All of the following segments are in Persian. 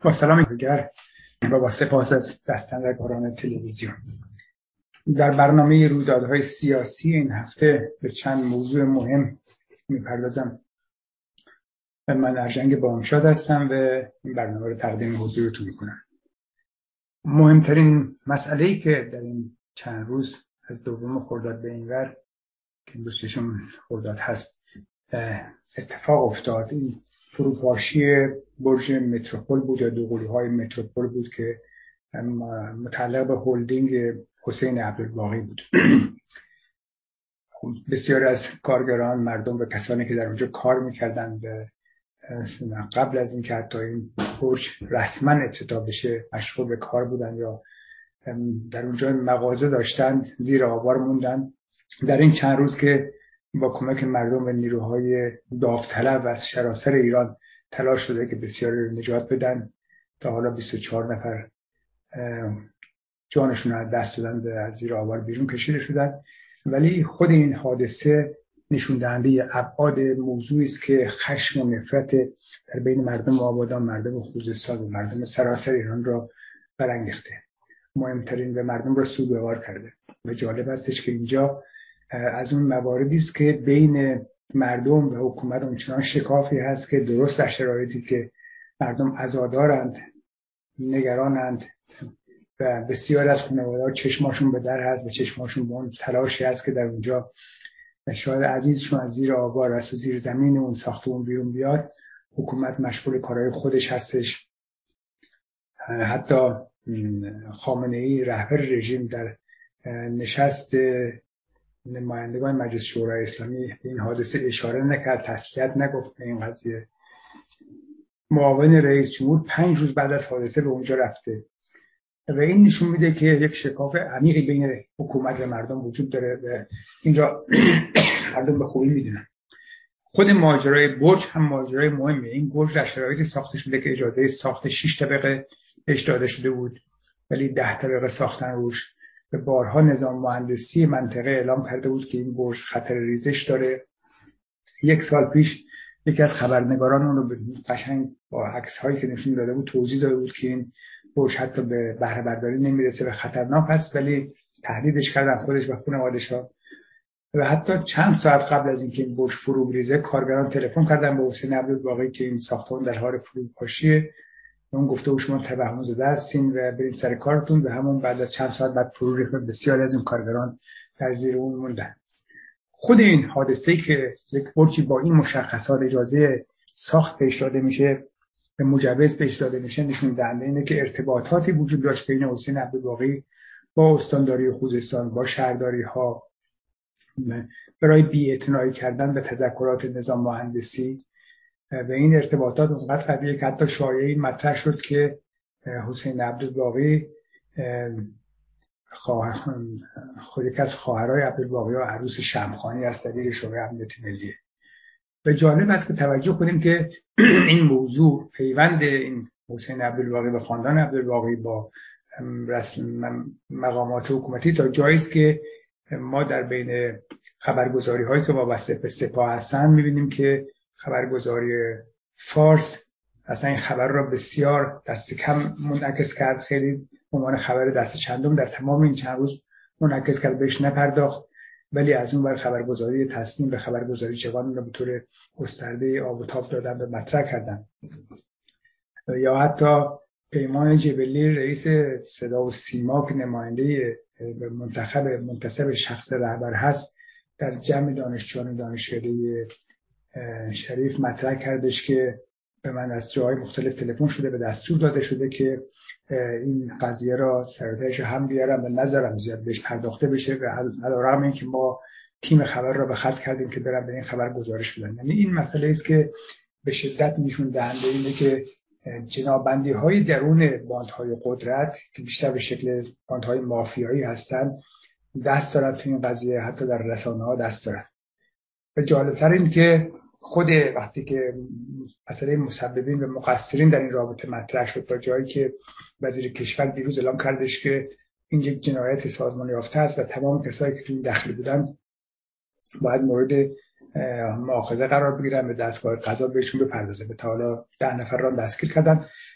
با سلام دیگر و با سپاس از دستندرکاران تلویزیون. در برنامه رویدادهای سیاسی این هفته به چند موضوع مهم میپردازم. من ارجنگ بامشاد هستم و این برنامه رو تقدیم حضورتون میکنم. مهمترین مسئله‌ای که در این چند روز از دوم خرداد به این ور که امروز ششم خرداد هست اتفاق افتاد، این فروپاشی برج متروپول بود یا دوقلوهای متروپول بود که متعلق به هلدینگ حسین عبدالباقی بود. بسیاری از کارگران، مردم و کسانی که در اونجا کار میکردن قبل از اینکه حتی این برج رسما افتتاح بشه مشغول به کار بودن یا در اونجا مغازه داشتن، زیر آوار موندن. در این چند روز که با کمک مردم و نیروهای داوطلب از سراسر ایران تلاش شده که بسیاری رو نجات بدن، تا حالا 24 نفر جانشون رو دست دادن و از زیر آوار بیرون کشیده شدن. ولی خود این حادثه نشون دهنده ابعاد موضوعی است که خشم و نفرت در بین مردم آبادان، مردم خوزستان و مردم سراسر ایران را برانگیخته. مهمترین و مردم را سوگوار کرده. و جالب استش که اینجا از اون مواردی است که بین مردم و حکومت اونچنان شکافی هست که درست در شرایطی که مردم عزادارند، نگرانند و بسیار از خانواده‌ها چشماشون به در هست و چشماشون به اون تلاشی هست که در اونجا شاید عزیزشون از زیر آوار است و زیر زمین اون ساختمون بیرون بیاد. حکومت مشغول کارهای خودش هستش. حتی خامنه‌ای رهبر رژیم در نشست نمایندگان مجلس شورای اسلامی به این حادثه اشاره نکرد، تسلیت نگفت به این قضیه. معاون رئیس جمهور 5 روز بعد از حادثه به اونجا رفته و این نشون میده که یک شکاف عمیقی بین حکومت و مردم وجود داره و این را مردم به خوبی میدونن. خود ماجرای برج هم ماجرای مهمه. این برج در شرایطی ساخته شده که اجازه ساخت 6 طبقه بهش داده شده بود، ولی 10 طبقه ساختن روش. به بارها نظام مهندسی منطقه اعلام کرده بود که این برج خطر ریزش داره. 1 سال پیش یکی از خبرنگاران اون رو قشنگ با عکس هایی که نشون داده بود توضیح داده بود که این برج حتی به بهره برداری نمیرسه و خطرناک است، ولی تهدیدش کردن خودش و خانواده‌اش. و حتی چند ساعت قبل از اینکه این برج فرو بریزه کارگران تلفن کردن به حسین عبدالباقی که این ساختمان در حال فروپاشیه. اون گفته بود شما توهم زده هستین و برید سر کارتون. و همون بعد از چند ساعت بعد فرو ریخت. بسیاری از این کارگران در زیر اون موندن. خود این حادثه‌ای که یک برجی با این مشخصات اجازه ساخت بهش داده میشه، به مجوز بهش داده میشه، نشون دهنده اینه که ارتباطاتی وجود داشت بین حسین عبدالباقی با استانداری خوزستان، با شهرداری ها، برای بی‌اعتنایی کردن به تذکرات نظام مهندسی. و این ارتباطات اونقدر قویه که حتی شایعی مطرح شد که حسین عبدالباقی خود یک از خواهرای عبدالباقی ها عروس شمخانی است دبیر شورای امنیت ملی. و جالب است که توجه کنیم که این موضوع پیوند این حسین عبدالباقی و خاندان عبدالباقی با رسم مقامات حکومتی تا جایی است که ما در بین خبرگزاری هایی که وابسته به سپاه هستن میبینیم که خبرگزاری فارس اصلا این خبر را بسیار دست کم منعکس کرد. خیلی عنوان خبر دست چندم در تمام این چند روز منعکس کرد، بهش نپرداخت. ولی از اون ور خبرگزاری تسنیم و خبرگزاری جوان را به طور گسترده آب و تاب دادن و مطرح کردن. یا حتی پیمان جبلی رئیس صدا و سیما که نماینده منتخب شخص رهبر هست در جمع دانشجویان دانشکده شریف مطرح کردش که به من از جاهای مختلف تلفن شده و دستور داده شده که این قضیه را سرتش هم بیارم و نذارم زیاد بهش پرداخته بشه و علیرغم اینکه ما تیم خبر را به خط کردیم که برن به این خبر گزارش بدن. یعنی این مسئله است که به شدت نشون دهنده اینه که جنابندی های درون باندهای قدرت که بیشتر به شکل باندهای مافیایی هستن دست دارن تو این قضیه، حتی در رسانه ها دست دارن. و جالبتر این که خود وقتی که مسئله مسببین و مقصرین در این رابطه مطرح شد تا جایی که وزیر کشور دیروز اعلام کردش که این یک جنایت سازمان یافته است و تمام کسایی که تو این دخیل بودن باید مورد مؤاخذه قرار بگیرن و دستگاه قضا بهشون بپردازه. به تا حالا 10 نفر را دستگیر کردن.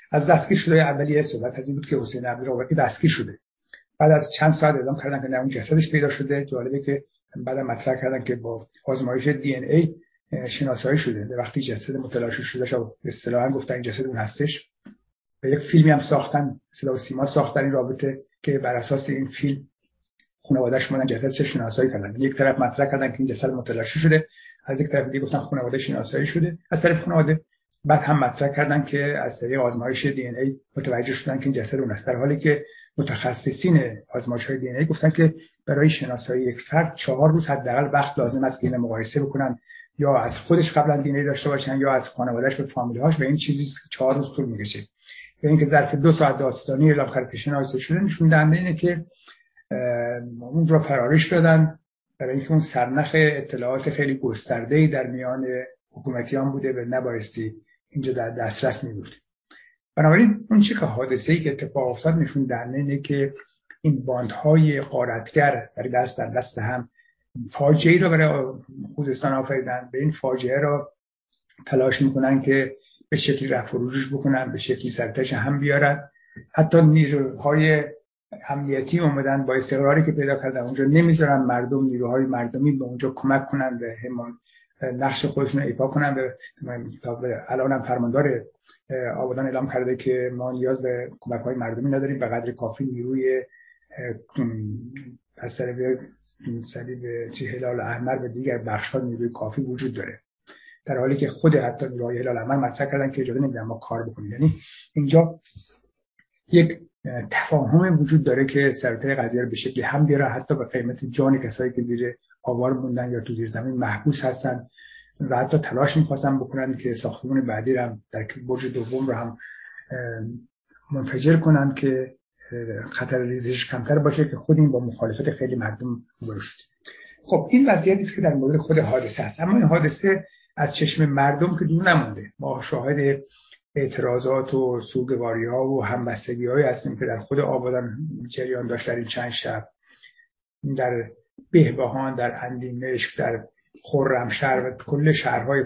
از دستگیر شده اولیه صحبت از این بود که حسین عبدالراوقی دستگیر شده. بعد از چند ساعت اعلام کردن که در اون جسدش پیدا شده. جالبه که بعد مطرح کردن که با آزمایش دی ان ای شناسایی شده. وقتی جسد متلاشی شده شو اصطلاحاً گفتن این جسد اون هستش. و یک فیلمی هم ساختن، صدا و سیما ساختن این رابطه که بر اساس این فیلم خانواده‌اش اومدن جسدش شناسایی کردن. یک طرف مطرح کردن که این جسد متلاشی شده، از یک طرف دیگه گفتن خانواده شناسایی شده از طرف خانواده. بعد هم مطرح کردن که از طریق آزمایش دی ان ای متوجه شدن که این جسد اون است، در حالی که متخصصین آزمایش‌های دی ان ای گفتن که برای شناسایی یک فرد 4 روز حداقل وقت لازم است که اینو مقایسه بکنن، یا از خودش قبلا دی ان ای داشته باشن یا از خانواده‌اش به فامیل‌هاش، و این چیزی است که 4 روز طول می‌کشه. به اینکه ظرف 2 ساعت دادستانی اعلام کرد که شناسایی شده، نشون دهنده اینه که اون رو فرارش دادن، برای اینکه اون سرنخ اطلاعات خیلی گسترده‌ای در میان حکومتیان بوده و نبایستی اینجا در دسترس می بود. بنابراین اون چه که حادثه‌ای که اتفاق افتاد نشون دهنده اینه که این باندهای غارتگر در دست هم فاجعه‌ای رو برای خوزستان آفریدن. به این فاجعه را تلاش میکنن که به شکلی رفع و رجوع بکنن، به شکلی سرتش هم بیارن. حتی نیروهای امنیتی اومدن با استقراری که پیدا کردن اونجا نمیذارن مردم، نیروهای مردمی به اونجا کمک کنن به همون نقش خودشون ایفا کنن. به الان هم فرماندار آبادان اعلام کرده که ما نیاز به کمک‌های مردمی نداریم، به قدر کافی نیروی از طرف صلیب هلال احمر و دیگر بخش‌ها نیروی کافی وجود داره، در حالی که خود حتی نیروهای هلال احمر مطرح کردن که اجازه نمیدن ما کار بکنیم. یعنی اینجا یک تفاهم وجود داره که سرطان قضیه رو به شکلی هم بیاره، حتی به قیمت جان کسایی که زیر آوار موندن یا تو زیر زمین محبوس هستن و حتی تلاش می‌خواستن بکنن که ساختمان بعدی رو هم در برج دوم رو هم منفجر کنن که خطر ریزش کمتر باشه، که خود این با مخالفت خیلی مردم روبرو شد. خب این وضعیتی است که در مورد خود حادثه است. اما این حادثه از چشم مردم که دور نمونده. ما شاهد اعتراضات و سوگواری‌ها و همبستگی‌هایی هستیم که در خود آبادان جریان داشت در این چند شب، در بهبهان، در اندیمشک، در خرمشهر و کل شهرهای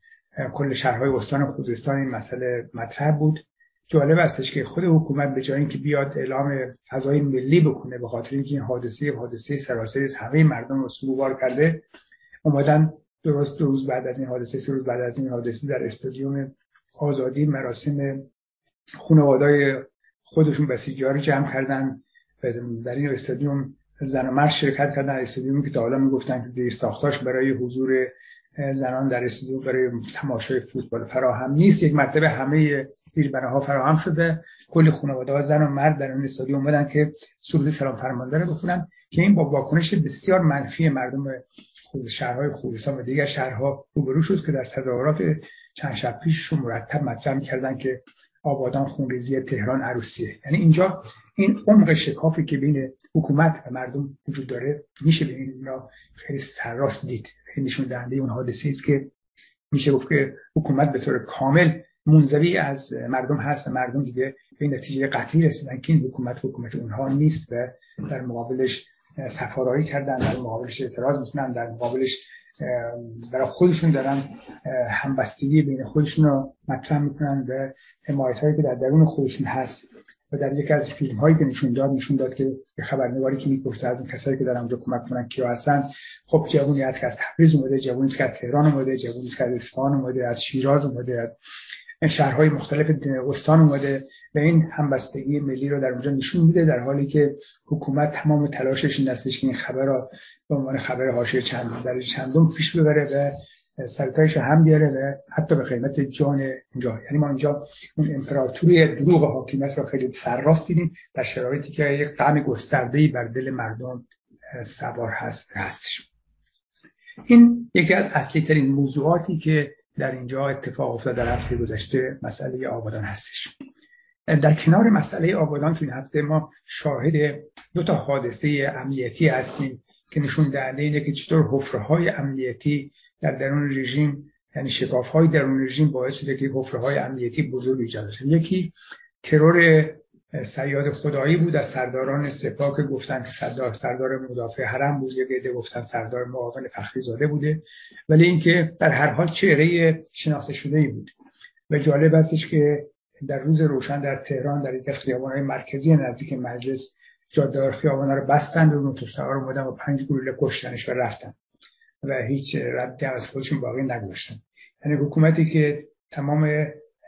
کل شهرهای استان خوزستان این مسئله مطرح بود. جالب استش که خود حکومت به جای اینکه بیاد اعلام فضای ملی بکنه به خاطر اینکه این حادثه سراسری از همه مردم رو سوگوار کرده، اومدن درست 2 روز بعد از این حادثه، 3 روز بعد از این حادثه در استادیوم آزادی مراسم خانواده‌های خودشون بسیجی جمع کردن. در این استادیوم زن و مرد شرکت کردن. استادیومی که تا حالا میگفتن که زیر ساختاش برای حضور زنان در استادیوم برای تماشای فوتبال فراهم نیست، یک مرتبه همه زیربناها فراهم شده. کلی خانواده‌ها زن و مرد در این استادیوم اومدن که سرود سلام فرمانده رو بخونن، که این با واکنش بسیار منفی مردم شهرهای خوزستان و دیگر شهرها روبرو شد که در تظاهرات چند شب پیششون مرتب مطرح می‌کردن که آبادان خونریزی، تهران عروسیه. یعنی اینجا این عمق شکافی که بین حکومت و مردم وجود داره میشه به اینا خیلی سرراست دید. این نشون دهنده اون حادثه‌ای است که میشه گفت که حکومت به طور کامل منزوی از مردم هست و مردم دیگه به این نتیجه قطعی رسیدن که این حکومت اونها نیست و در مقابلش سفارایی کردن، در مقابلش اعتراض میکنن، در مقابلش برای خودشون دارن همبستگی بین خودشون رو مطرح میکنن و حمایت‌هایی که در درون خودشون هست. و در یکی از فیلم هایی که نشون داد که خبرنگاری که میپرسه از اون کسایی که دارن اونجا کمک کنن کیا هستن، خب جوونی هست که از تبریز اومده، جوونی هست که از تهران اومده، جوونی هست که از اصفهان اومده، از شیراز اومده، از شهرهای مختلف استان اومده و این همبستگی ملی رو در اونجا نشون میده، در حالی که حکومت تمام تلاشش این هستش که این خبر رو به عنوان خبر حاشیه چندم پیش ببره و سرتایش هم بیاره و حتی به قیمت جان اونجا. یعنی ما اینجا اون امپراتوری دروغ حاکمیت رو خیلی سرراست دیدیم در شرایطی که یک غم گسترده‌ای بر دل مردم سوار هستش. این یکی از اصلی ترین موضوعاتی که در اینجا اتفاق افتاد در هفته گذشته، مسئله آبادان هستش. در کنار مسئله آبادان تو این هفته ما شاهد 2 حادثه امنیتی هستیم که نشون دهنده اینه که چطور حفره‌های امنیتی در درون رژیم، یعنی شکاف‌های درون رژیم باعث شده که حفره‌های امنیتی بزرگ ایجاد بشه. یکی ترور صیاد خدایی بود از سرداران سپاه که گفتن که سردار مدافع حرم بود، یک عده گفتن سردار معاون فخریزاده بوده، ولی اینکه در هر حال چهره شناخته شده‌ای بود. و جالب استش که در روز روشن در تهران در یک از خیابان‌های مرکزی نزدیک مجلس جاده خیابان‌ها رو بستند و موتورسوار اومدن و 5 گلوله کشتنش و رفتن و هیچ ردی از خودشون باقی نگذاشتن. یعنی حکومتی که تمام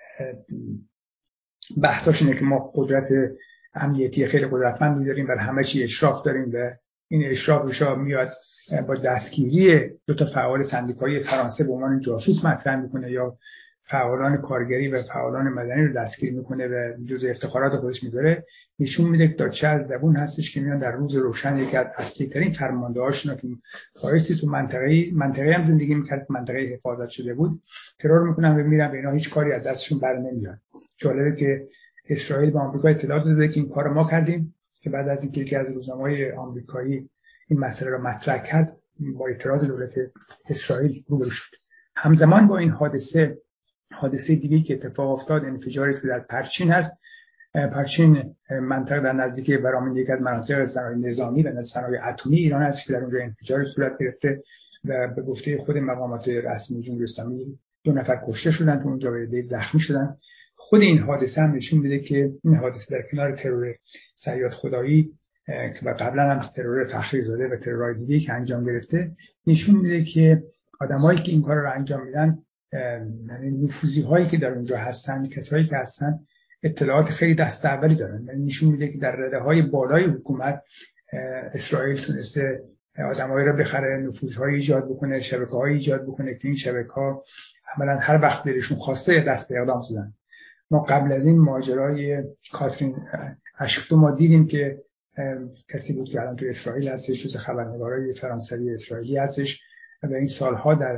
بحثاش اینه که ما قدرت امنیتی خیلی قدرتمندی داریم و همه چی اشراف داریم و این اشرافش میاد با دستگیری 2 فعال سندیکایی فرانسه به عنوان جاسوس مطرح میکنه یا فعالان کارگری و فعالان مدنی رو دستگیر میکنه و جزء افتخارات خودش میذاره. نشون میده که تا چه از زبون هستش که میان در روز روشن یکی از اصلی ترین فرمانده‌هاشون که بایستی تو منطقه هم زندگی میکرد، منطقه حفاظت شده بود، ترور میکنن و میرن و اینا هیچ کاری از دستشون بر نمیاد. جالبه که اسرائیل به آمریکا اطلاع داده که این کارو ما کردیم که بعد از اینکه یکی از روزنامه‌های آمریکایی این مسئله رو مطرح کرد با اعتراض دولت اسرائیل روبرو شد. همزمان با این حادثه دیگه‌ای که اتفاق افتاد انفجاری است که در پرچین هست. پرچین منطقه در نزدیکی برامون یکی از مناطق صنایع نظامی و صنایع اتمی ایران است که در اونجا انفجاری صورت گرفته و به گفته خود مقامات رسمی جمهوری اسلامی 2 نفر کشته شدن، تو اونجا به زخمی شدن. خود این حادثه هم نشون میده که این حادثه در کنار ترور صیاد خدایی که قبلا هم ترور تحریرزاده و ترورهای دیگه‌ای که انجام گرفته نشون میده که آدمایی که این کار رو انجام میدن، یعنی نفوذی هایی که در اونجا هستن، کسایی که هستن اطلاعات خیلی دست اولی دارن. یعنی نشون میده که در رده بالای حکومت اسرائیل تونسته آدمایی رو بخره، نفوذهایی ایجاد بکنه، شبکه‌هایی ایجاد بکنه که این شبکه‌ها عملاً هر وقت دلشون خواسته دست به اقدام زدن. ما قبل از این ماجرای کاترین اشکتو ما دیدیم که کسی بود که الان تو اسرائیل هستش، جز خبرنگارای فرانسوی اسرائیلی هستش و این سالها در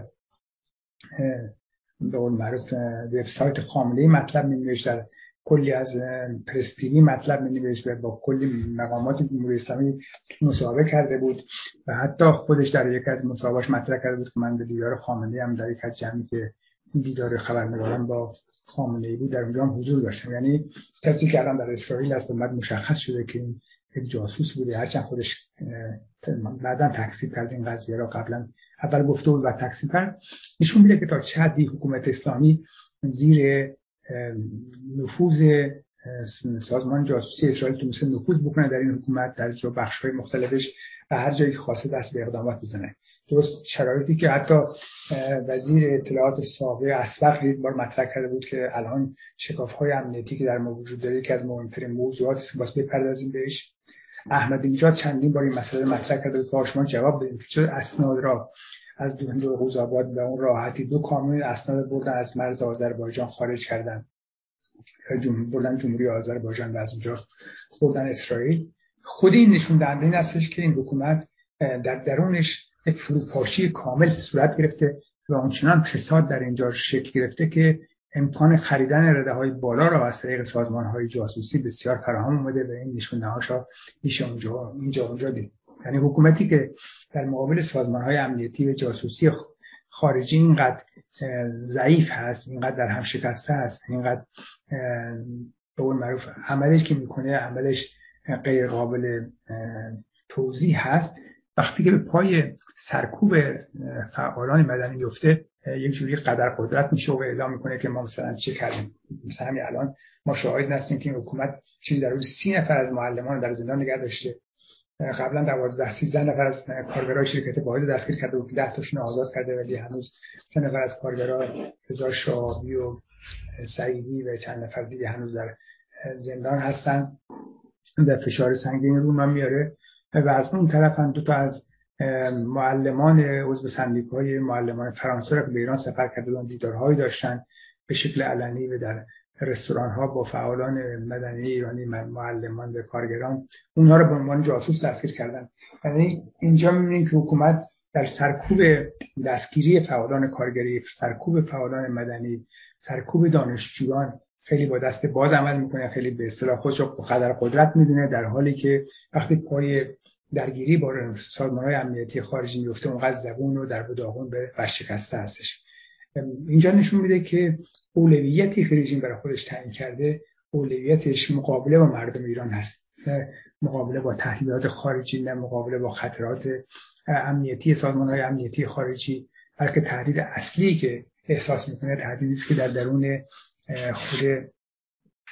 به قول معروف وبسایت خامنه‌ای مطلب می‌نوشت، در کلی از پرس تیوی مطلب می‌نوشت و با کلی مقامات جمهوری اسلامی مصاحبه کرده بود و حتی خودش در یک از مصاحبه‌اش مطرح کرده بود که من به دیدار خامنه‌ای هم در یک از جمعی که دیدار خبرنگاران با خامنه‌ای بود در اونجا هم حضور داشتم. یعنی کسی که الان در اسرائیل است و بعد مشخص شده که این یک جاسوس بوده، هرچند خودش بعداً تکذیب کرد این قضیه را، قبلا اول گفته بود و تکذیب کرد. نشون میده که تا چه حدی حکومت اسلامی زیر نفوذ سازمان جاسوسی اسرائیل تونسته نفوذ بکنه در این حکومت، در جو بخش‌های مختلفش و هر جایی که خواسته دست به اقدامات بزنه. درست شرایطی که حتی وزیر اطلاعات سابق اسبق یک بار مطرح کرده بود که الان شکاف‌های امنیتی که در ما وجود داره که از مهمترین موضوعاتی است که واسه بپردازیم بهش. احمدی نژاد چندین بار این مسئله مطرح کرده بود که شما جواب بدید که چرا اسناد را از دو قوزآباد به اون راحتی 2 کامیون اسناد بردن از مرز آذربایجان خارج کردن، بردن جمهوری آذربایجان و از اونجا بردن اسرائیل. خود این نشون دهنده این هستش که این حکومت در درونش یک فروپاشی کامل صورت گرفته و اونچنان فساد در اینجا شکل گرفته که امکان خریدن رده‌های بالا را از طریق سازمان‌های جاسوسی بسیار فراهم اومده و این نشونه‌هاشو میشه اونجا دید. یعنی حکومتی که در مقابل سازمان‌های امنیتی و جاسوسی خارجی اینقدر ضعیف هست، اینقدر در هم شکسته هست، اینقدر به قول معروف عملش که میکنه عملش غیر قابل توضیح هست، وقتی که به پای سرکوب فعالان مدنی میفته یک جوری قدر قدرت میشه و اعلام میکنه که ما مثلا چه کردیم. مثلا همین الان ما شاهد هستیم که این حکومت چیز در روز 30 نفر از معلمان در زندان نگه داشته. قبلا 12-13 نفر از کارگرای شرکت واحد دستگیر کرده بود، 10 تاشون آزاد کرده، ولی هنوز 3 نفر از کارگرای رضا شاهابی و سعیدی و چند نفر دیگه هنوز در زندان هستن و فشار سنگین رو ما میاره. و از اون طرف هم 2 تا از معلمان عضو سندیکای معلمان فرانسه رو که به ایران سفر کرده بودن دیدارهایی داشتن به شکل علنی و در رستوران‌ها با فعالان مدنی ایرانی، معلمان و کارگران، اونها رو به عنوان جاسوس دستگیر کردن. یعنی اینجا می‌بینید که حکومت در سرکوب دستگیری فعالان کارگری، سرکوب فعالان مدنی، سرکوب دانشجویان خیلی با دست باز عمل میکنه، خیلی به اصطلاح خودش رو قدر قدرت میدونه، در حالی که وقتی پای درگیری با سازمان‌های امنیتی خارجی میفته اونقدر زبون رو در بداغون به ورشکسته هستش. اینجا نشون میده که اولویتی که رژیم برای خودش تعیین کرده اولویتش مقابله با مردم ایران هست، نه مقابله با تهدیدات خارجی، نه مقابله با خطرات امنیتی سازمان‌های امنیتی خارجی، بلکه تهدید اصلی که احساس میکنه تهدیدی است که در درون خود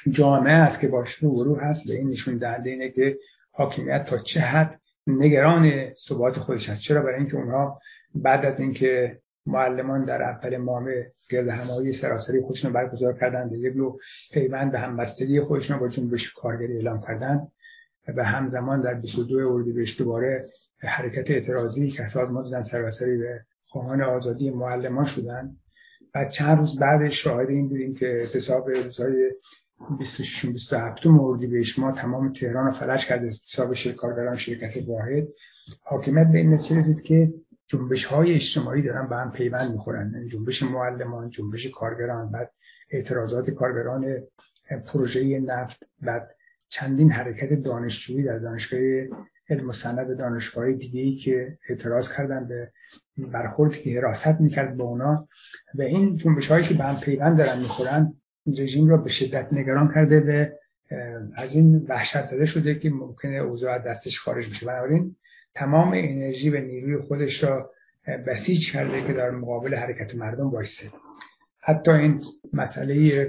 جامعه است که باش رو هست به این نشون دهنده اینه که حاکمیت تا چه حد نگران ثبات خودش است. چرا؟ برای اینکه اونها بعد از اینکه معلمان در اول ماه گرد همایی سراسری خودشون برگزار کردن، یک نوع پیوند به همبستگی خودشون با جنبش کارگری اعلام کردن و همزمان در 22 اردیبهشت دوباره حرکت اعتراضی که سازمان دادن سراسری به خواهان آزادی معلمان شدن. بعد چند روز بعدش شاهد این بودیم که اعتصاب روزهای 26 و 27 اردیبهشت ما تمام تهران رو فلج کرد. اعتصاب کارگران شرکت واحد. حاکمیت به این نتیجه رسید که جنبش‌های اجتماعی دارن به هم پیوند می‌خورن، جنبش معلمان، جنبش کارگران، بعد اعتراضات کارگران پروژه نفت، بعد چندین حرکت دانشجویی در دانشگاه علم و صنعت دانشگاه دیگه‌ای که اعتراض کردن به برخوردی که حراست می‌کرد با اونا. و این جنبش‌هایی که به هم پیوند دارن می‌خورن رژیم را به شدت نگران کرده و از این وحشت زده شده که ممکنه اوضاع دستش خارج بشه. بنابراین تمام انرژی و نیروی خودش را بسیج کرده که در مقابل حرکت مردم وایسه. حتی این مسئله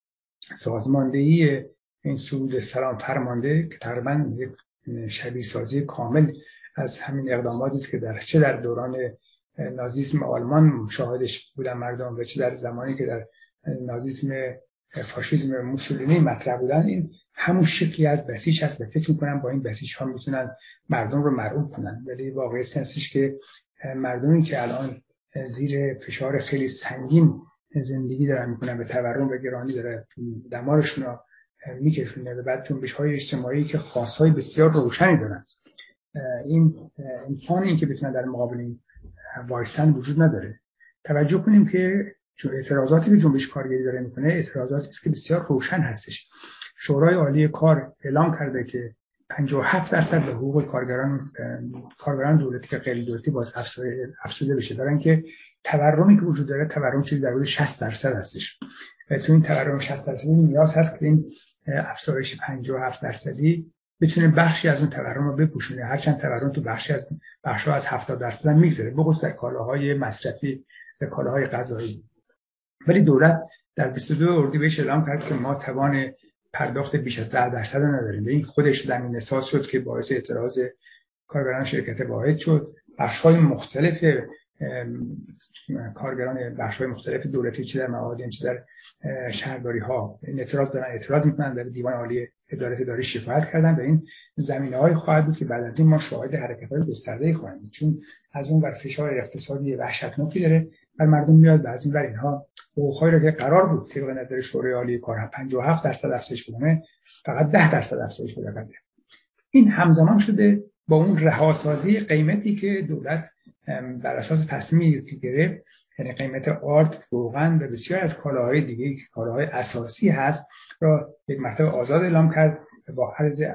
سازماندهی این سرود سلام فرمانده که تقریبا یک شبیه سازی کامل از همین اقداماتی است که چه در دوران نازیسم آلمان شاهدش بودن مردم و چه در زمانی که در نازیسم فاشیسم موسولینی مطرح بودن، این همون شکلی از بسیج هست و فکر میکنم با این بسیج ها میتونن مردم رو مرعوب کنن. ولی واقعیت هستش که مردمی که الان زیر فشار خیلی سنگین زندگی دارن میکنن، به تورم و گرانی داره دمارشون رو میکشونه و بعد جنبش‌های اجتماعی که خواست‌های بسیار روشنی دارن، این امکان این که بتونن در مقابل این وایسن وجود نداره. توجه کنیم که اعتراضاتی که جنبش کارگری داره میکنه اعتراضاتی است که بسیار روشن هستش. شورای عالی کار اعلام کرده که 57% به حقوق کارگران دولتی که غیر دولتی باز افزوده بشه. برای اینکه تورمی که وجود داره تورم چیزی در حدود 60% هستش و تو این تورم 60% نیاز هست که این افزایش 57% بتونه بخشی از اون تورم رو بپوشونه، هرچند تورم تو بخش‌ها از 70% هم میگذره، بخصوص در کالاهای مصرفی و کالاهای غذایی. ولی دولت در 22 اردیبهشت اعلام کرد که ما توان پرداخت بیش از 10% نداریم. این خودش زمینه‌ساز شد که باعث اعتراض کارگران شرکت واحد شد. بخش‌های مختلف کارگران بخش‌های مختلف دولتی، چه در معادن چه در شهرداری‌ها، این اعتراض می‌کنن، در دیوان عالی عدالت اداری شکایت کردن. و این زمینه‌های خواهد بود که بعد از این ما شاهد حرکت‌های گسترده‌ای خواهیم بود، چون از اون ور فشار اقتصادی وحشتناکی داره بر مردم میاد و از این ور اینها حقوق‌هایی رو که قرار بود طبق نظر شورای عالی کار 57% افزایش بدن فقط 10% افزایش بده. این همزمان شده با اون رهاسازی قیمتی که دولت بر اساس تصمیمی که گرفت، یعنی قیمت آرد، روغن و بسیار از کالاهای دیگه که کالاهای اساسی هست را یک مرتبه آزاد اعلام کرد و با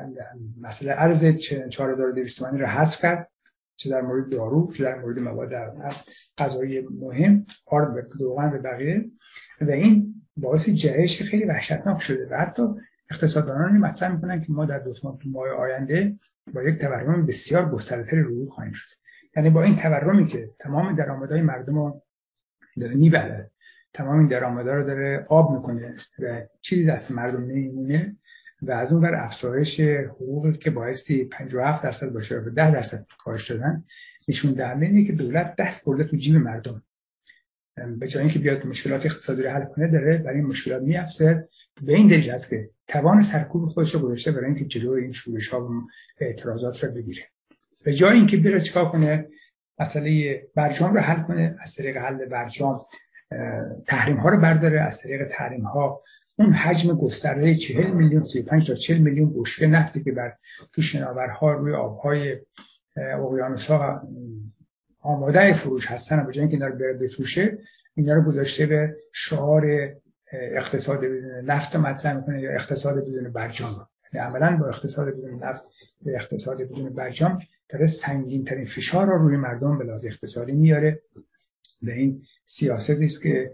ارز 4200 تومانی را حذف کرد، چه در مورد دارو چه در مورد مواد غذایی مهم، آرد و روغن و بقیه. و این باعث جهش خیلی وحشتناک شده و حتی اقتصاددانان مطرح میکنن که ما در 2 ماه آینده با یک تورم بسیار گسترده‌تر روبرو خواهیم شد. یعنی با این تورمی که تمام درآمدهای مردم رو داره میبره، تمام این درآمدها رو داره آب میکنه و چیزی دست مردم نمیمونه و از اون ور افزایش حقوقی که بایستی 57% باشه و 10% کاهش دادن، نشون دهنده اینه که دولت دست برده تو جیب مردم. به جای اینکه بیاد مشکلات اقتصادی رو حل کنه داره برای این مشکلات میافزه. به این دلیل است که توان سرکوب خودش رو گذاشته برای اینکه جلوی این شورش‌ها و اعتراضات رو بگیره. به جای اینکه بره چیکار کنه، مسئله برجام رو حل کنه، از طریق حل برجام تحریم ها رو برداره، از طریق تحریم ها اون حجم گسترده 40 میلیون 35 تا 40 میلیون بشکه نفتی که بر تو شناورها روی آبهای اقیانوس‌ها آماده فروش هستن، به جای اینکه اینا رو بره بفروشه، اینا رو گذاشته به شعار اقتصاد بدون نفت مطرح میکنه یا اقتصاد بدون برجام. یعنی عملاً با اقتصاد بدون نفت و اقتصاد بدون برجام داره سنگین ترین فشار رو روی مردم به لحاظ اقتصادی میاره. و این سیاستی است که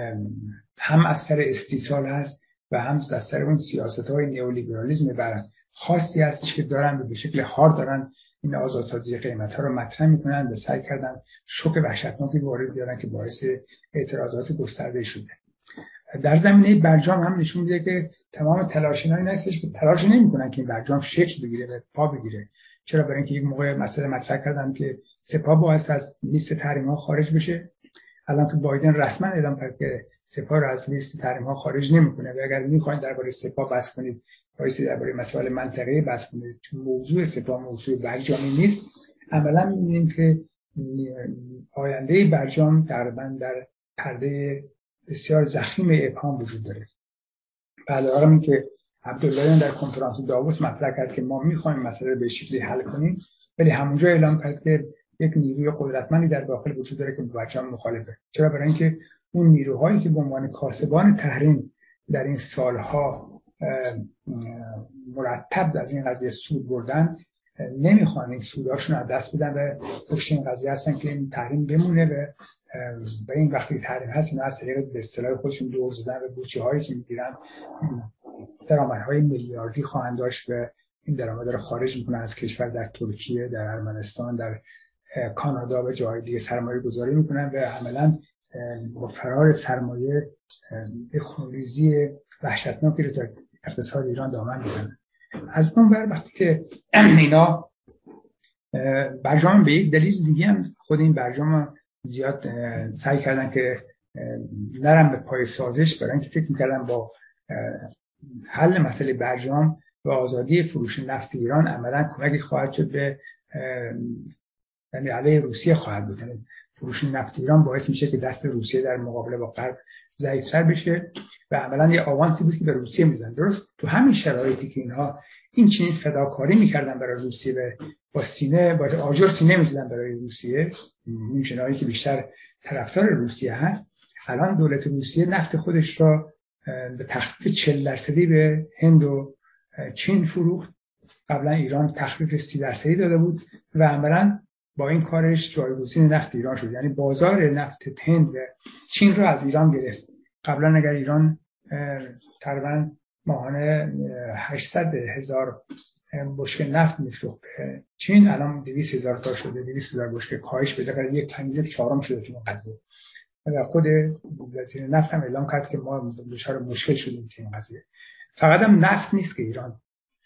هم از سر استیصال هست و هم از سر اون سیاست‌های نئولیبرالیسم بر خاصی هست که دارن به شکل هارد دارن این آزادسازی قیمت‌ها رو مطرح می‌کنن و سعی کردن شوک وحشتناکی وارد بیارن که باعث اعتراضات گسترده شده. در زمینه برجام هم نشون میده که تمام تلاش اینا این هستش که تلاش نمی‌کنن که این برجام شکل بگیره و پا بگیره. چرا؟ برای اینکه یک موقع مسئله مطرح کردن که سپاه باعث از لیست تحریم‌ها خارج بشه. الان که بایدن رسما اعلام کرد که سپاه رو از لیست تحریم‌ها خارج نمی‌کنه و اگر می‌خواید درباره سپاه بحث کنید، باید درباره مسائل منطقه‌ای بحث کنید، چون موضوع سپاه موضوع برجامی نیست. عملاً می‌بینیم که آینده برجام در پرده بسیار ضخیم ابهام وجود داره. علاوه بر اینکه عبداللهیان در کنفرانس داووس مطرح کرد که ما می‌خوایم مسئله رو به شکلی حل کنیم، ولی همونجا اعلام کرد که یک نیروی قدرتمندی در داخل وجود داره که با برجام مخالفه. چرا؟ برای اینکه اون نیروهایی که به عنوان کاسبان تحریم در این سالها مرتب از این قضیه سود بردن، نمیخوان این سوداشون از دست بدن و پشت این قضیه هستن که این تحریم بمونه و این وقتی تحریم هست اینا از طریق به اصطلاح خودشون دور زدن و بودجه هایی که میگیرن درآمدهای میلیاردی خواهند داشت و این درآمد رو خارج میکنن از کشور، در ترکیه، در ارمنستان، در کانادا و جاهای دیگه سرمایه گذاری میکنن و عملا با فرار سرمایه خونریزی وحشتناکی رو تا اقتصاد ایران دامن میزنن. از اون ور وقتی که اینا برجام به یک دلیل دیگه هم خود این برجام زیاد سعی کردن که نرم به پای سازش، برای اینکه فکر میکردن با حل مسئله برجام و آزادی فروش نفت ایران عملا کمکی خواهد شد به یعنی علیه روسیه خواهد بود. یعنی فروش نفت ایران باعث میشه که دست روسیه در مقابله با غرب ضعیف‌تر بشه و عملا یه آوانسی بود که به روسیه میدن. درست تو همین شرایطی که اینها این چنین فداکاری میکردن برای روسیه و با آجر سینه میزدن برای روسیه، این جنایی که بیشتر طرفدار روسیه هست، الان دولت روسیه نفت خودش را به تخفیف 40% به هند و چین فروخت. قبلا ایران تخفیف 30% داده بود و عملاً با این کارش جایگزین نفت ایران شد. یعنی بازار نفت هند و چین رو از ایران گرفت. قبلا اگر ایران تقریباً ماهانه 800,000 بشکه نفت میفروخت به چین، الان 200,000 تا شده، 200,000 بشکه کاهش پیدا کرد، 1/4 شده تو قضیه. و خود وزیر نفت هم اعلام کرد که ما دچار مشکل شدیم تو این قضیه. فقط هم نفت نیست که ایران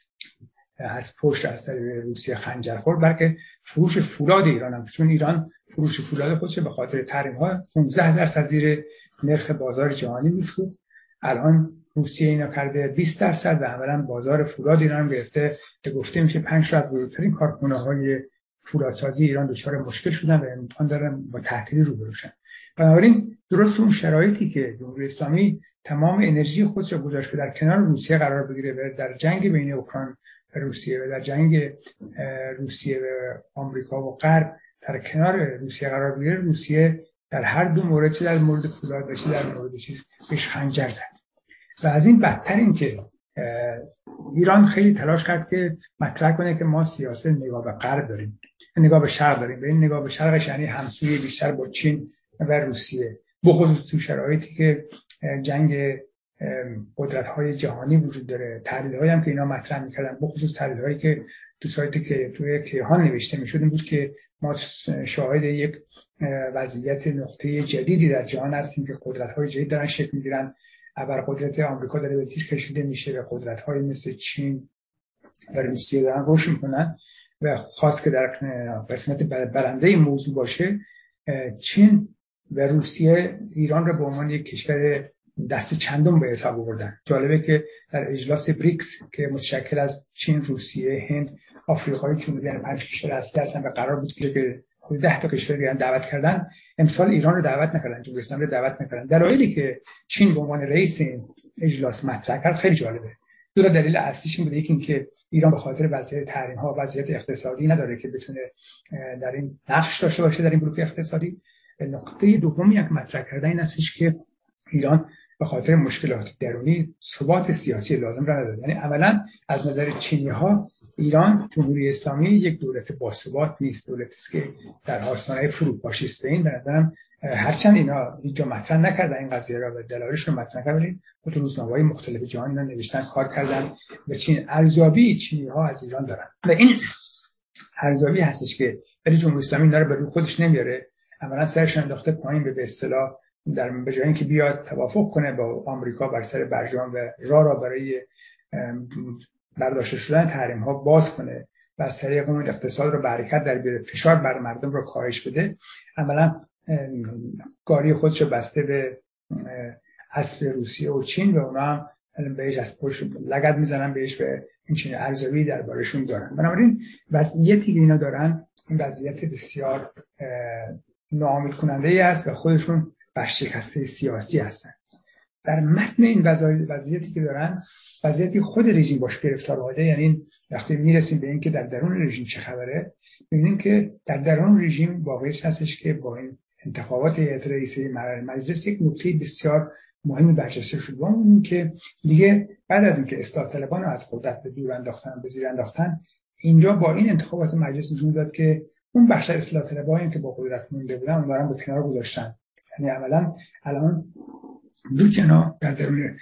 از پشت از طریق روسیه خنجر خورد، بلکه فروش فولاد ایران هم، چون ایران فروش فولاد خودش به خاطر تحریم‌ها 15% زیر نرخ بازار جهانی میفروخت. الان روسیه اینا کرده 20% و عملاً بازار فولاد ایران گرفته که گفته میشه 5 تا از بزرگترین کارخانه‌های فولادسازی ایران دچار مشکل شدن و امکان دارن با تعطیلی روبرو شن. بنابراین درست اون شرایطی که جمهوری اسلامی تمام انرژی خودش رو گذاشت که در کنار روسیه قرار بگیره و در جنگ بین اوکراین و روسیه و در جنگ روسیه و آمریکا و غرب در کنار روسیه قرار بگیره، روسیه در هر دو مورد، چه در مورد فولاد و چه در مورد چیز، بهش خنجر زد. و از این بدتر این که ایران خیلی تلاش کرد که مطرح کنه که ما سیاست نگاه به غرب داریم، نگاه به شرق داریم. به این نگاه به شرقش یعنی همسویی بیشتر با چین و روسیه، بخصوص تو شرایطی که جنگ قدرت‌های جهانی وجود داره. تحلیل‌هایی هم که اینا مطرح می‌کردن، بخصوص تحلیل‌هایی که تو سایتی که توی کیهان نوشته می‌شد، این بود که ما شاهد یک وضعیت نقطه جدیدی در جهان هستیم که قدرت‌های جدید دارن شکل می‌گیرن. قدرت آمریکا داره به زیر کشیده میشه و قدرت‌های مثل چین و روسیه دارن رشد می‌کنن و خاص که در قسمت برنده این موضوع باشه، چین و روسیه ایران را به عنوان یک کشور دست چندم به حساب آوردن. جالبه که در اجلاس بریکس که متشکل از چین، روسیه، هند، آفریقای جنوبی، یعنی 5 کشور اصلی هستن و قرار بود که 10 تا کشور دیگه دعوت کردن، امسال ایران رو دعوت نکردن، جمهوری اسلامی رو دعوت نکردن. دلایلی که چین به عنوان رئیس این اجلاس مطرح کرد خیلی جالبه. دو تا دلیل اصلیش این بود، یکی اینکه ایران به خاطر وضعیت تحریم‌ها، وضعیت اقتصادی نداره که بتونه در این نقش داشته باشه در این بلوک اقتصادی. نقطه دومی که مطرح کردن این هستش که ایران به خاطر مشکلات درونی ثبات سیاسی لازم را نداره. یعنی عملاً از نظر چینی‌ها ایران، جمهوری اسلامی، یک دولت باثبات نیست، دولتی است که در آستانه فروپاشیست. این به نظرم هرچند اینا هیچ جا مطرح نکردن این قضیه را و دلایلش رو مطرح کردن، تو روزنامه‌های مختلف جهان اینا نوشتن، کار کردن و چین ارزیابی چینی‌ها از ایران دارن و این ارزیابی هستش که ولی جمهوری اسلامی اینا رو به روی خودش نمیاره، عملاً سرش انداخته پایین به اصطلاح به جای اینکه بیاد توافق کنه با آمریکا بر سر برجام و راه برای برداشته شدن تحریم ها باز کنه و از طریق اون اقتصاد رو به حرکت در بیاره، فشار بر مردم رو کاهش بده، عملا گاری خودش رو بسته به اسب روسیه و چین و اونا هم بهش از پشت لگد میزنن بهش به این چین ارزیابی دربارشون دارن. بنابراین وضعیتی که اینا دارن این وضعیت بسیار ناامید کننده ای است و خودشون برشکسته سیاسی هستن. در متن این وضعیتی که دارن وضعیتی خود رژیم باش گرفتار شده، یعنی وقتی میرسیم به این که در درون رژیم چه خبره، میبینیم که در درون رژیم واقعیش هستش که با این انتخابات هیئت رئیسه مجلس یک نکته بسیار مهمی برجسته شد، و اون که دیگه بعد از اینکه اصلاح طلبان رو از قدرت به دور انداختن، به زیر انداختن، اینجا با این انتخابات مجلس نشون داد که اون بخش اصلاح طلبایی که با قدرت مونده بودن اونها رو به کنار گذاشتن. یعنی عملاً الان دو جناح در درون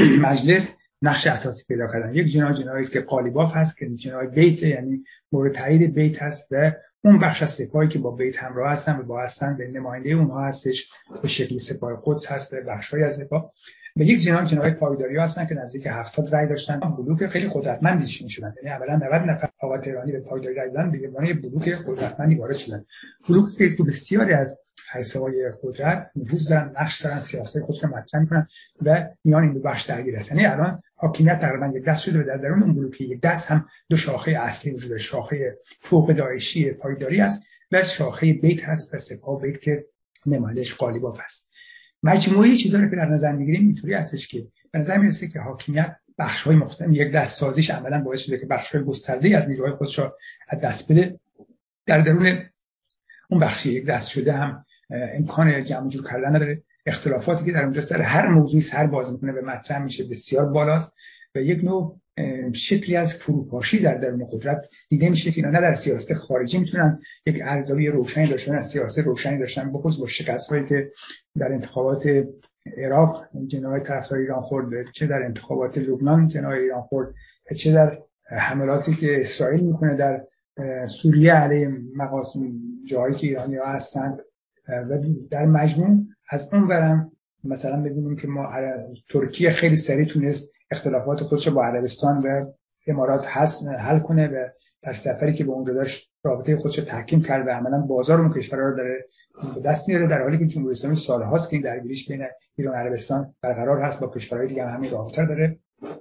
مجلس نقش اساسی پیدا کردن. یک جناحی است که قالیباف هست که جناح بیت، یعنی مورد تایید بیت هست، و اون بخش از سپاهی که با بیت همراه هستن و با هستن به نماینده اونها هستش به شکل سپاه قدس هست به بخش‌های از سپاه. به یک جناح پایداری هستن که نزدیک 70 رای داشتن، بلوک خیلی قدرتمندی شدن. یعنی اولا 90 نفر آقا تهرانی به پایداری رای دادن، به عنوان بلوک قدرتمندی وارد شدن. بلوکی که بسیاری از حیثیت‌های قدرت نفوذ دارن، نقش دارن، سیاست خودشون مطرح می‌کنن و میان این دو بخش درگیر هستن. یعنی الان حاکمیت تقریبا یک دست شده و در درون اون بلوک یک دست هم دو شاخه اصلی وجود داره، شاخه فوق داعشی پایداری است و شاخه بیت هست و سپاه بیت که نمایندش قالیباف است. مجموعه چیزا رو که در نظر می‌گیریم اینطوری هستش که به نظر میرسه که حاکمیت بخش‌های مختلف یک دست سازیش عملاً باعث شده که بخش‌های گسترده‌ای از نیروهای خودش را از دست بده. در درون اون بخشی یک دست شده هم امکان جمع جور کردن نداره. اختلافاتی که در اونجا سر هر موضوعی سر باز میکنه به مطرح میشه بسیار بالاست و یک نوع شکلی از فروپاشی در درون قدرت دیده میشه که اینا نه در سیاست خارجی میتونن یک ارزیابی روشنی داشتن، از سیاست روشنی داشتن، بخصوص با شکست‌هایی که در انتخابات عراق جناح طرفدار ایران خورد، چه در انتخابات لبنان جناح ایران خورد، چه در حملاتی که اسرائیل میکنه در سوریه علیه مقاصد جایی که ایرانی‌ها هستند. و در مجموع از اون برم مثلا ببینیم که ما ترکیه خیلی سریع تونست اختلافات خودش با عربستان و امارات حل کنه و در سفری که به اونجا داشت رابطه خودش تحکیم کرد و عملاً بازار اون کشورها رو داره به دست میاره، در حالی که جمهوری اسلامی سال‌هاست که این درگیریش بین ایران و عربستان برقرار هست، با کشورهای دیگه هم همین رابطه داره.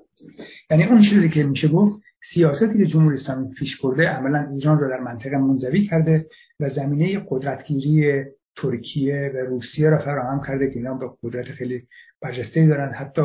یعنی اون چیزی که میشه گفت سیاستی که جمهوری اسلامی پیش برده عملاً ایران رو در منطقه منزوی کرده و زمینه قدرتگیری ترکیه و روسیه را فراهم کرده که اینا به قدرت خیلی برجسته‌ای دارن. حتی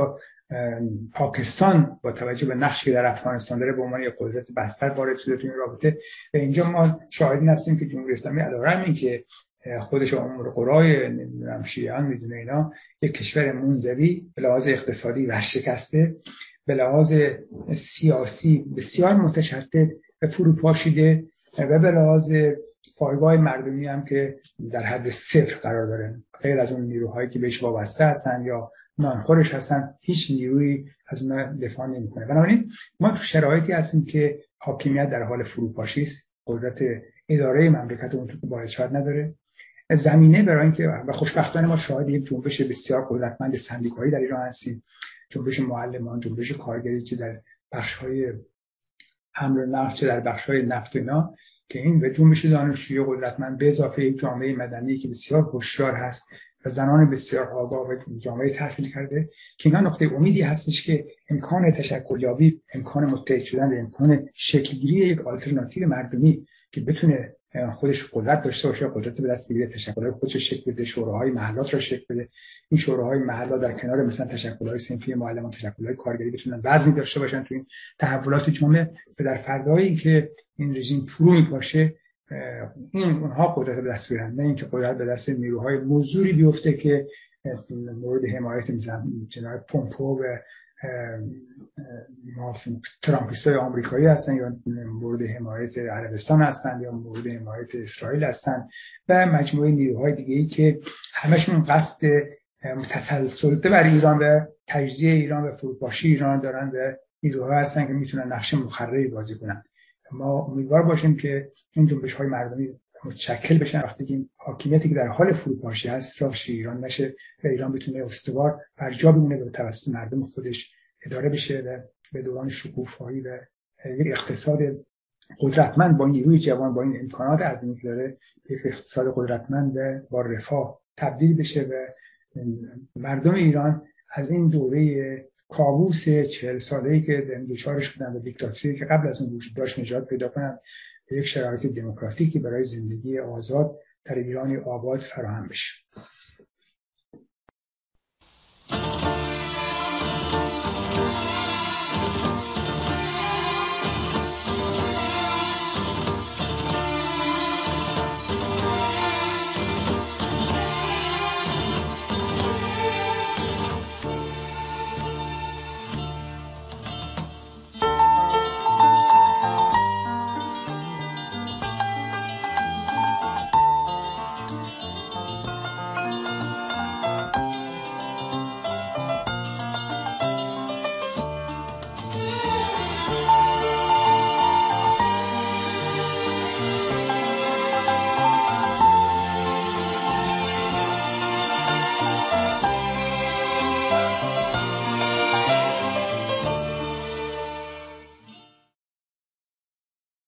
پاکستان با توجه به نقشی که در افغانستان داره به عنوان یک قدرت بستر وارد شده تو این رابطه و اینجا ما شاهدین هستیم که جمهوری اسلامی علیرغم اینکه خودش امور قرای نمیدونم شیعیان میدونه اینا یک کشور منزوی به لحاظ اقتصادی ورشکسته، به لحاظ سیاسی بسیار متشدد و فروپاشیده و به لحاظ پایگاه مردمی هم که در حد صفر قرار داره، غیر از اون نیروهایی که بهش وابسته هستن یا نانخورش هستن هیچ نیرویی از اونها دفاع نمیکنه. بنابراین ما تو شرایطی هستیم که حاکمیت در حال فروپاشی است، قدرت اداره مملکت اون تو باید شاید نداره، زمینه برای اینکه و خوشبختانه ما شاهد یک جنبش بسیار قدرتمند سندیکایی در ایران هستیم، جنبش معلمان، جنبش کارگری، چه در بخش‌های حمل و نقل چه در بخش‌های نفت و اینا، که این به جنبش دانشجویی قدرتمند به اضافه یک جامعه مدنی که بسیار هوشیار هست و زنان بسیار آگاه و جامعه تحصیل کرده که اینا نقطه امیدی هستش که امکان تشکلیابی، امکان متحد شدن و امکان شکل‌گیری یک آلترناتیو مردمی که بتونه خودش قدرت داشته باشه، قدرت به دست بگیره، تشکل‌های خودش شکل بده، شوراهای محلات را شکل بده. این شوراهای محلات در کنار مثلا تشکل‌های صنفی معلمان، تشکل‌های کارگری بتونن وزنی داشته باشن تو این تحولات جامعه و در فردایی که این رژیم فرو میپاشه اونها قدرت به دست بیارن، نه اینکه قدرت به دست نیروهای مزدوری بیفته که مورد حمایت مثلا جناب پومپو و ترامپیستای آمریکایی هستن یا مورد حمایت عربستان هستن یا مورد حمایت اسرائیل هستن و مجموعه نیروهای دیگه‌ای که همشون قصد تسلط بر ایران و تجزیه ایران و فروپاشی ایران دارن و نیروها هستن که میتونن نقش مخربی بازی کنن. ما امیدوار باشیم که این جنبش‌های مردمی متشکل بشن، وقتی که این حاکمیتی که در حال فروپاشی هست راه ایران نشه و ایران بتونه استوار بر جا بمونه و توسط مردم خودش اداره بشه و به دوران شکوفایی و یک اقتصاد قدرتمند با نیروی جوان، با این امکانات عظیمی که داره، یک اقتصاد قدرتمند و با رفاه تبدیل بشه و مردم ایران از این دوره کابوس 40 ساله‌ای که دچارش بودن و دیکتاتوری که قبل از اون وجود داشت نجات پیدا کنن، به یک شرایط دموکراتیکی برای زندگی آزاد در ایرانی آباد فراهم بشه.